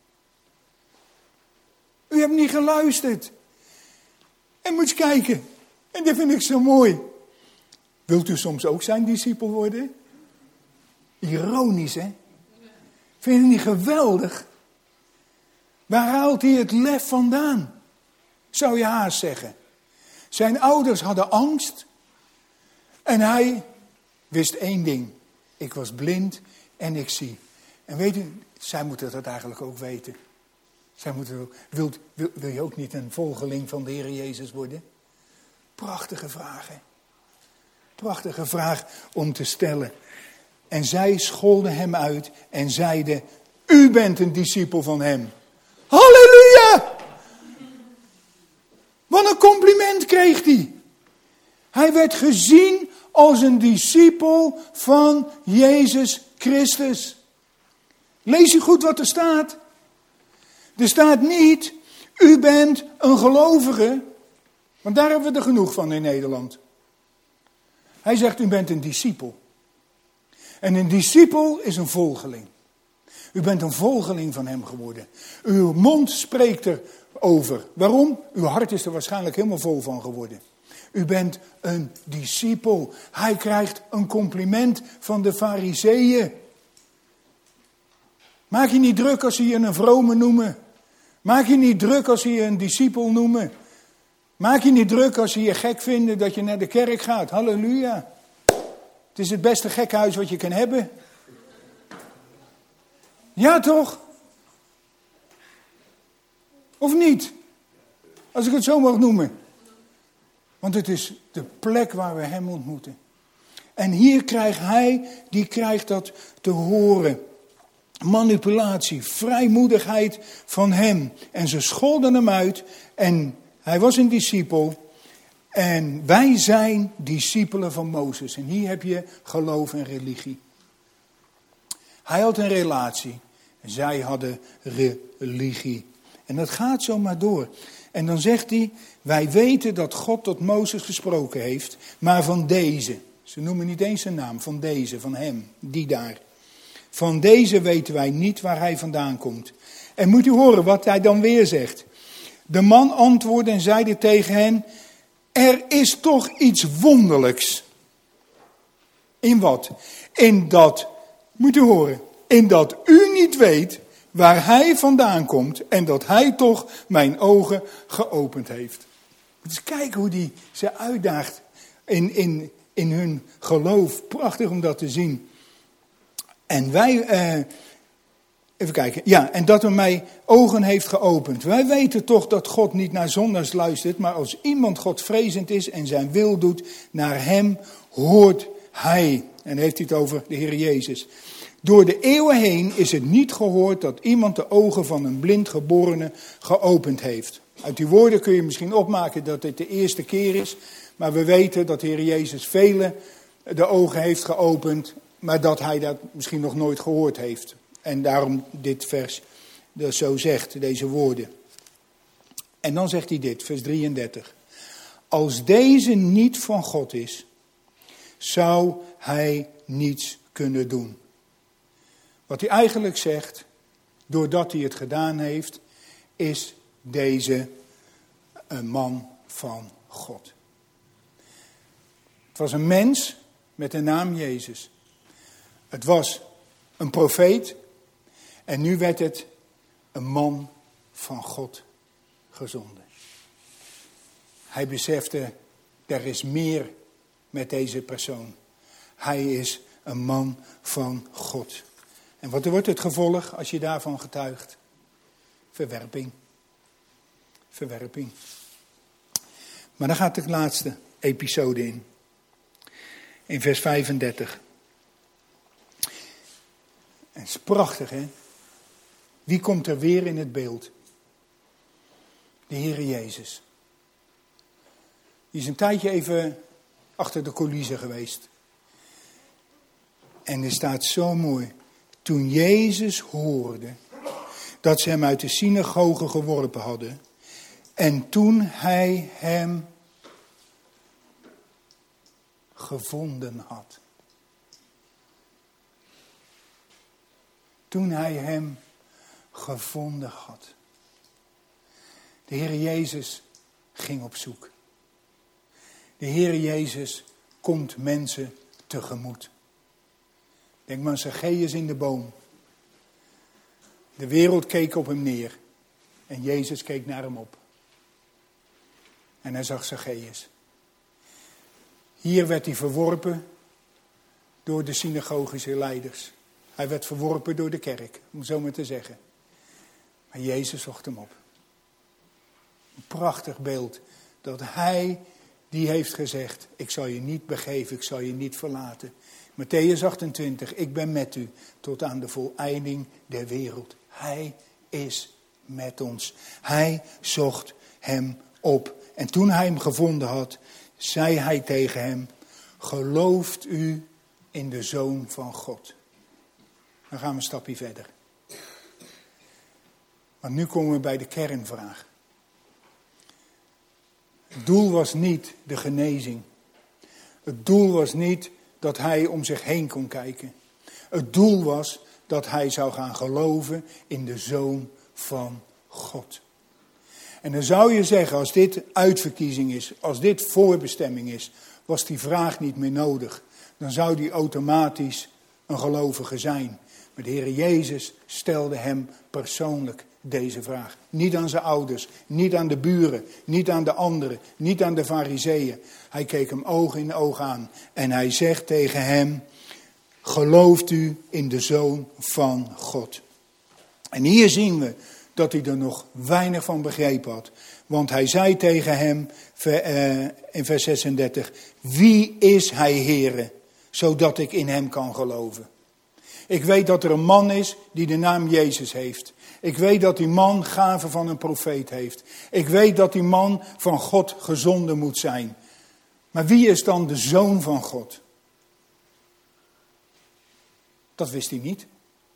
Speaker 1: U hebt niet geluisterd. En moet je kijken, en dat vind ik zo mooi. Wilt u soms ook zijn discipel worden? Ironisch, hè? Vind je het niet geweldig? Waar haalt hij het lef vandaan? Zou je haast zeggen. Zijn ouders hadden angst. En hij wist één ding. Ik was blind en ik zie. En weet u, zij moeten dat eigenlijk ook weten. Zij moeten ook, wil je ook niet een volgeling van de Heer Jezus worden? Prachtige vraag, hè? Prachtige vraag om te stellen. En zij scholden hem uit en zeiden, u bent een discipel van hem. Halleluja! Wat een compliment kreeg hij. Hij werd gezien als een discipel van Jezus Christus. Lees u goed wat er staat. Er staat niet, u bent een gelovige. Want daar hebben we er genoeg van in Nederland. Hij zegt, u bent een discipel. En een discipel is een volgeling. U bent een volgeling van hem geworden. Uw mond spreekt erover. Waarom? Uw hart is er waarschijnlijk helemaal vol van geworden. U bent een discipel. Hij krijgt een compliment van de Farizeeën. Maak je niet druk als ze je een vrome noemen. Maak je niet druk als ze je een discipel noemen. Maak je niet druk als ze je gek vinden dat je naar de kerk gaat. Halleluja. Het is het beste gekhuis wat je kan hebben. Ja toch? Of niet? Als ik het zo mag noemen. Want het is de plek waar we hem ontmoeten. En hier krijgt hij, die krijgt dat te horen. Manipulatie, vrijmoedigheid van hem. En ze scholden hem uit. En hij was een discipel. En wij zijn discipelen van Mozes. En hier heb je geloof en religie. Hij had een relatie. En zij hadden religie. En dat gaat zo maar door. En dan zegt hij, wij weten dat God tot Mozes gesproken heeft. Maar van deze, ze noemen niet eens zijn naam, van deze, van hem, die daar. Van deze weten wij niet waar hij vandaan komt. En moet u horen wat hij dan weer zegt. De man antwoordde en zeide tegen hen, er is toch iets wonderlijks. In wat? In dat, moet u horen, in dat u niet weet waar hij vandaan komt en dat hij toch mijn ogen geopend heeft. Moet eens kijken hoe hij ze uitdaagt in hun geloof. Prachtig om dat te zien. En wij, even kijken, ja, en dat hij mij ogen heeft geopend. Wij weten toch dat God niet naar zondaars luistert, maar als iemand Godvrezend is en zijn wil doet, naar hem hoort hij. En heeft hij het over de Heer Jezus. Door de eeuwen heen is het niet gehoord dat iemand de ogen van een blindgeborene geopend heeft. Uit die woorden kun je misschien opmaken dat dit de eerste keer is. Maar we weten dat de Heer Jezus velen de ogen heeft geopend. Maar dat hij dat misschien nog nooit gehoord heeft. En daarom dit vers dat zo zegt, deze woorden. En dan zegt hij dit, vers 33. Als deze niet van God is, zou hij niets kunnen doen. Wat hij eigenlijk zegt, doordat hij het gedaan heeft, is deze een man van God. Het was een mens met de naam Jezus. Het was een profeet en nu werd het een man van God gezonden. Hij besefte, er is meer met deze persoon. Hij is een man van God. En wat wordt het gevolg als je daarvan getuigt? Verwerping. Verwerping. Maar dan gaat de laatste episode in. In vers 35. En het is prachtig, hè? Wie komt er weer in het beeld? De Heere Jezus. Die is een tijdje even achter de coulissen geweest. En er staat zo mooi. Toen Jezus hoorde dat ze hem uit de synagoge geworpen hadden. En toen hij hem gevonden had. Toen hij hem gevonden had. De Heer Jezus ging op zoek. De Heer Jezus komt mensen tegemoet. Denk maar aan Zacchaeus in de boom. De wereld keek op hem neer. En Jezus keek naar hem op. En hij zag Zacchaeus. Hier werd hij verworpen door de synagogische leiders. Hij werd verworpen door de kerk, om zo maar te zeggen. Maar Jezus zocht hem op. Een prachtig beeld. Dat hij die heeft gezegd, ik zal je niet begeven, ik zal je niet verlaten. Mattheüs 28, ik ben met u tot aan de voleinding der wereld. Hij is met ons. Hij zocht hem op. En toen hij hem gevonden had, zei hij tegen hem, gelooft u in de Zoon van God? Dan gaan we een stapje verder. Want nu komen we bij de kernvraag. Het doel was niet de genezing. Het doel was niet dat hij om zich heen kon kijken. Het doel was dat hij zou gaan geloven in de Zoon van God. En dan zou je zeggen, als dit uitverkiezing is, als dit voorbestemming is, was die vraag niet meer nodig. Dan zou die automatisch een gelovige zijn. Maar de Heer Jezus stelde hem persoonlijk deze vraag. Niet aan zijn ouders, niet aan de buren, niet aan de anderen, niet aan de farizeeën. Hij keek hem oog in oog aan en hij zegt tegen hem, gelooft u in de Zoon van God? En hier zien we dat hij er nog weinig van begrepen had. Want hij zei tegen hem in vers 36, wie is hij, Heere, zodat ik in hem kan geloven? Ik weet dat er een man is die de naam Jezus heeft. Ik weet dat die man gaven van een profeet heeft. Ik weet dat die man van God gezonden moet zijn. Maar wie is dan de Zoon van God? Dat wist hij niet.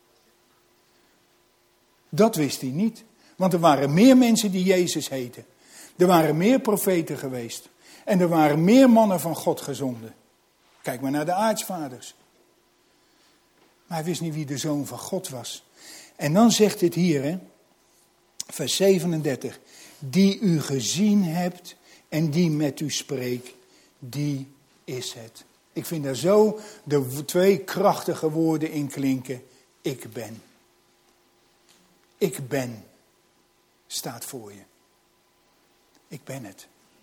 Speaker 1: Dat wist hij niet. Want er waren meer mensen die Jezus heten. Er waren meer profeten geweest. En er waren meer mannen van God gezonden. Kijk maar naar de aartsvaders. Maar hij wist niet wie de Zoon van God was. En dan zegt het hier, hè, vers 37. Die u gezien hebt en die met u spreekt, die is het. Ik vind daar zo de twee krachtige woorden in klinken. Ik ben. Ik ben. Staat voor je. Ik ben het.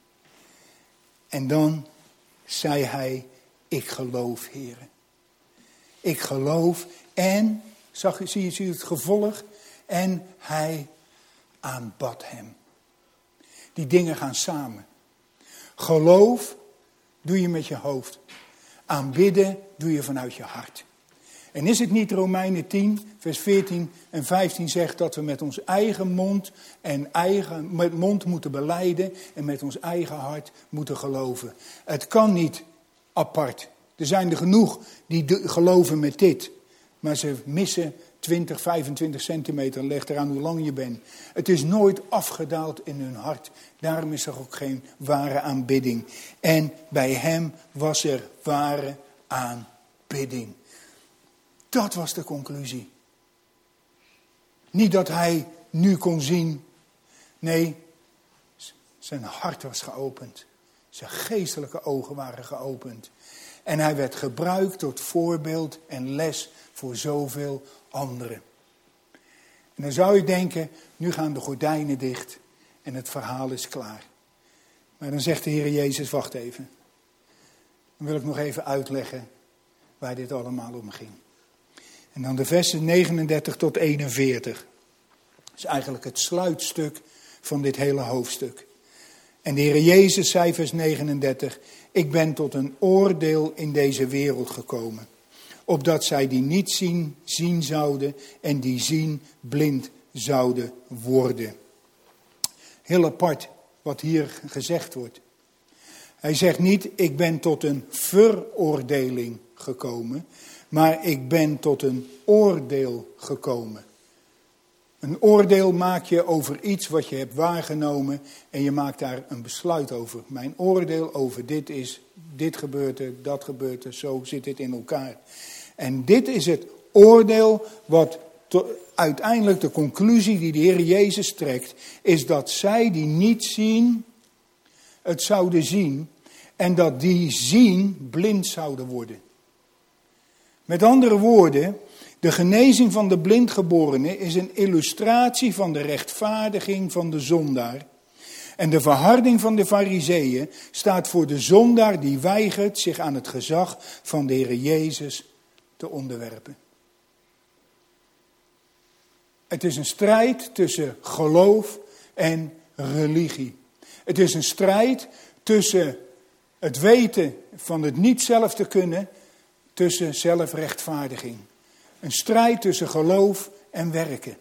Speaker 1: En dan zei hij, ik geloof, Heere. Ik geloof en, zie je het gevolg? En hij aanbad hem. Die dingen gaan samen. Geloof doe je met je hoofd. Aanbidden doe je vanuit je hart. En is het niet Romeinen 10, vers 14 en 15 zegt dat we met ons eigen mond met mond moeten belijden en met ons eigen hart moeten geloven. Het kan niet apart. Er zijn er genoeg die geloven met dit. Maar ze missen 20, 25 centimeter, ligt eraan hoe lang je bent. Het is nooit afgedaald in hun hart. Daarom is er ook geen ware aanbidding. En bij hem was er ware aanbidding. Dat was de conclusie. Niet dat hij nu kon zien. Nee, zijn hart was geopend. Zijn geestelijke ogen waren geopend. En hij werd gebruikt tot voorbeeld en les voor zoveel anderen. En dan zou je denken, nu gaan de gordijnen dicht en het verhaal is klaar. Maar dan zegt de Heer Jezus, wacht even. Dan wil ik nog even uitleggen waar dit allemaal om ging. En dan de versen 39 tot 41. Dat is eigenlijk het sluitstuk van dit hele hoofdstuk. En de Heer Jezus zei vers 39, ik ben tot een oordeel in deze wereld gekomen. Opdat zij die niet zien, zien zouden en die zien blind zouden worden. Heel apart wat hier gezegd wordt. Hij zegt niet, ik ben tot een veroordeling gekomen, maar ik ben tot een oordeel gekomen. Een oordeel maak je over iets wat je hebt waargenomen en je maakt daar een besluit over. Mijn oordeel over dit is, dit gebeurt er, dat gebeurt er, zo zit het in elkaar. En dit is het oordeel wat uiteindelijk de conclusie die de Heer Jezus trekt, is dat zij die niet zien, het zouden zien en dat die zien blind zouden worden. Met andere woorden, de genezing van de blindgeborene is een illustratie van de rechtvaardiging van de zondaar. En de verharding van de farizeeën staat voor de zondaar die weigert zich aan het gezag van de Heer Jezus te onderwerpen. Het is een strijd tussen geloof en religie. Het is een strijd tussen het weten van het niet zelf te kunnen, tussen zelfrechtvaardiging. Een strijd tussen geloof en werken.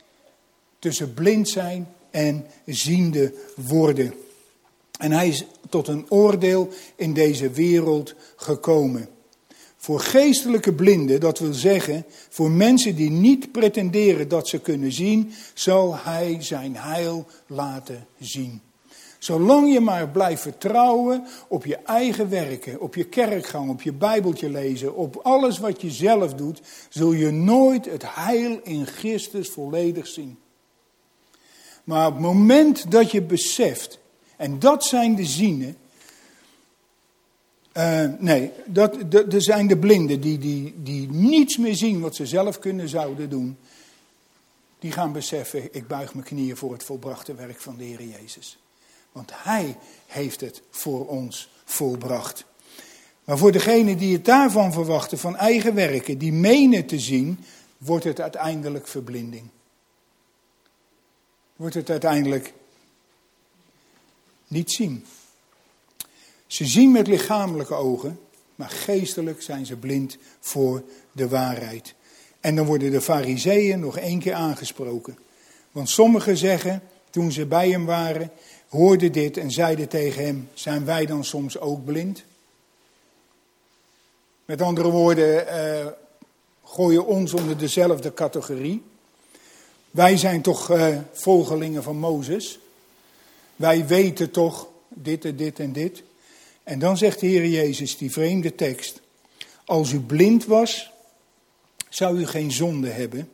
Speaker 1: Tussen blind zijn en ziende worden. En hij tot een oordeel in deze wereld gekomen. Voor geestelijke blinden, dat wil zeggen, voor mensen die niet pretenderen dat ze kunnen zien, zal hij zijn heil laten zien. Zolang je maar blijft vertrouwen op je eigen werken, op je kerkgang, op je Bijbeltje lezen, op alles wat je zelf doet, zul je nooit het heil in Christus volledig zien. Maar op het moment dat je beseft, en dat zijn de zienen, er zijn de blinden die niets meer zien wat ze zelf zouden doen. Die gaan beseffen, ik buig mijn knieën voor het volbrachte werk van de Heer Jezus. Want Hij heeft het voor ons volbracht. Maar voor degenen die het daarvan verwachten, van eigen werken, die menen te zien, wordt het uiteindelijk verblinding. Wordt het uiteindelijk niet zien. Ze zien met lichamelijke ogen, maar geestelijk zijn ze blind voor de waarheid. En dan worden de Farizeeën nog 1 keer aangesproken. Want sommigen zeggen, toen ze bij hem waren, hoorden dit en zeiden tegen hem, zijn wij dan soms ook blind? Met andere woorden, gooien ons onder dezelfde categorie. Wij zijn toch volgelingen van Mozes. Wij weten toch dit en dit en dit. En dan zegt de Heer Jezus, die vreemde tekst, als u blind was, zou u geen zonde hebben.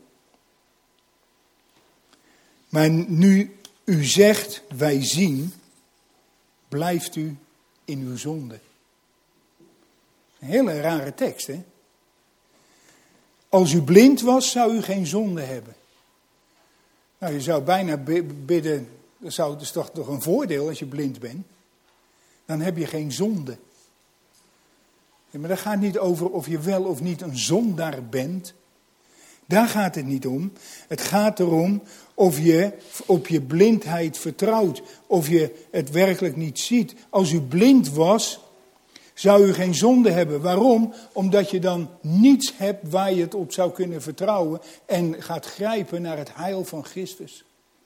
Speaker 1: Maar nu u zegt, wij zien, blijft u in uw zonde. Een hele rare tekst, hè? Als u blind was, zou u geen zonde hebben. Nou, je zou bijna bidden, dat is toch een voordeel als je blind bent. Dan heb je geen zonde. Ja, maar dat gaat niet over of je wel of niet een zondaar bent. Daar gaat het niet om. Het gaat erom of je op je blindheid vertrouwt. Of je het werkelijk niet ziet. Als u blind was, zou u geen zonde hebben. Waarom? Omdat je dan niets hebt waar je het op zou kunnen vertrouwen. En gaat grijpen naar het heil van Christus.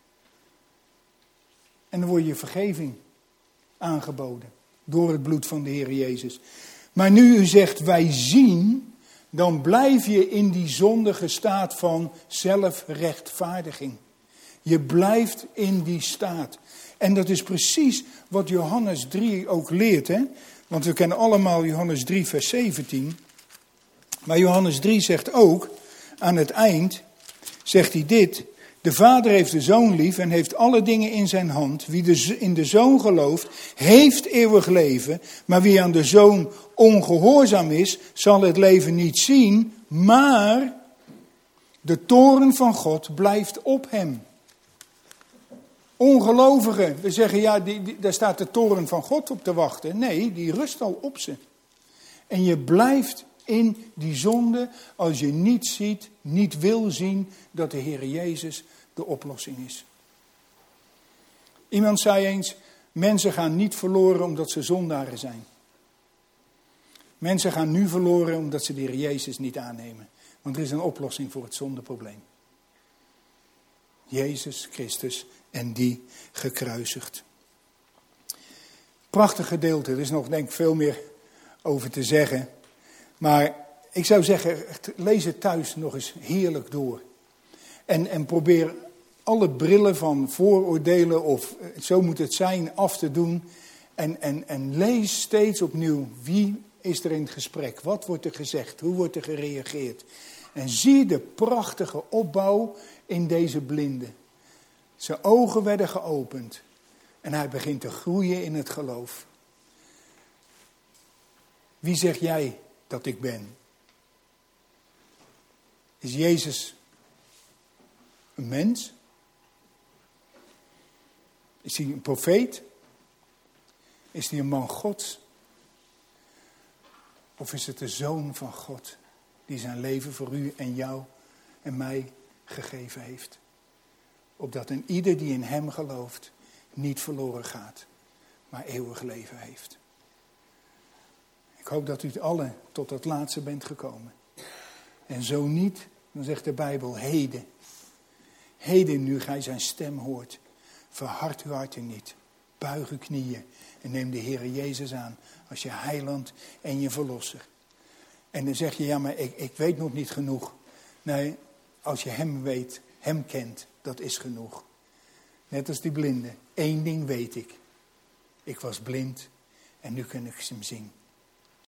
Speaker 1: En dan wordt je vergeving aangeboden. Door het bloed van de Heer Jezus. Maar nu u zegt wij zien, dan blijf je in die zondige staat van zelfrechtvaardiging. Je blijft in die staat. En dat is precies wat Johannes 3 ook leert. Hè? Want we kennen allemaal Johannes 3 vers 17. Maar Johannes 3 zegt ook, aan het eind, zegt hij dit. De Vader heeft de Zoon lief en heeft alle dingen in zijn hand. Wie in de Zoon gelooft, heeft eeuwig leven. Maar wie aan de Zoon ongehoorzaam is, zal het leven niet zien. Maar de toorn van God blijft op hem. Ongelovigen, we zeggen ja, daar staat de toorn van God op te wachten. Nee, die rust al op ze. En je blijft in die zonde als je niet ziet, niet wil zien dat de Heer Jezus de oplossing is. Iemand zei eens, mensen gaan niet verloren omdat ze zondaren zijn. Mensen gaan nu verloren omdat ze de Heer Jezus niet aannemen. Want er is een oplossing voor het zondeprobleem. Jezus Christus en die gekruisigd. Prachtig gedeelte, er is nog denk ik veel meer over te zeggen. Maar ik zou zeggen, lees het thuis nog eens heerlijk door. En probeer alle brillen van vooroordelen of zo moet het zijn af te doen. En lees steeds opnieuw, wie is er in het gesprek? Wat wordt er gezegd? Hoe wordt er gereageerd? En zie de prachtige opbouw in deze blinde. Zijn ogen werden geopend. En hij begint te groeien in het geloof. Wie zeg jij dat ik ben? Is Jezus een mens? Is hij een profeet? Is hij een man Gods? Of is het de Zoon van God die zijn leven voor u en jou en mij gegeven heeft? Opdat een ieder die in hem gelooft niet verloren gaat, maar eeuwig leven heeft. Ik hoop dat u allen tot dat laatste bent gekomen. En zo niet, dan zegt de Bijbel, heden nu gij zijn stem hoort, verhard uw harten niet, Buig uw knieën en neem de Heere Jezus aan als je heiland en je verlosser. En dan zeg je, ja, maar ik weet nog niet genoeg. Nee, als je hem weet, hem kent, dat is genoeg. Net als die blinde. 1 ding weet ik. Ik was blind en nu kan ik hem zien.